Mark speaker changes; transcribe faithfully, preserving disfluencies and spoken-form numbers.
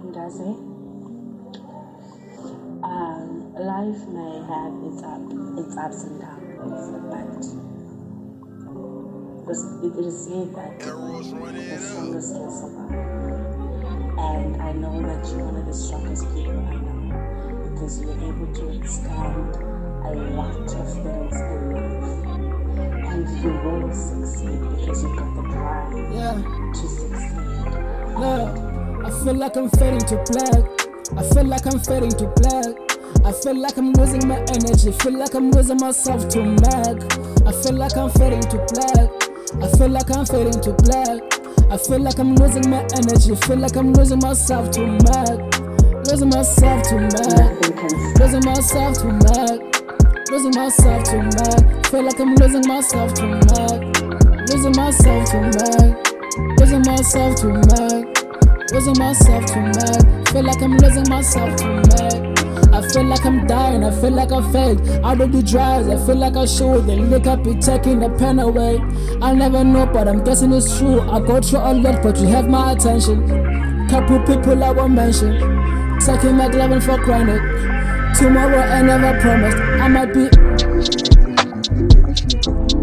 Speaker 1: does it? Um, life may have its up, its ups and downs, but it is said that the strongest will survive. And I know that you're one of the strongest people I know because you're able to withstand a lot of things in life. And you will succeed because you've got the drive
Speaker 2: Yeah.
Speaker 1: to succeed.
Speaker 2: Look, I feel like I'm fading to black. I feel like I'm fading to black. I feel like I'm losing my energy. Feel like I'm losing myself to mag. I feel like I'm fading to black. I feel like I'm fading to black. I feel like I'm losing my energy. Feel like I'm losing myself to mag. Losing myself to mag. Losing myself to mag. Losing myself to mag. Feel like I'm losing myself to mag. Losing myself to mag. Losing myself to mag. Losing myself to mag. Feel like I'm losing myself to mag. I feel like I'm dying, I feel like I failed. Out of the drives, I feel like I should. The liquor be taking the pen away. I never know, but I'm guessing it's true. I go through a lot, but you have my attention. Couple people I won't mention, taking my loving for granted. Tomorrow I never promised I might be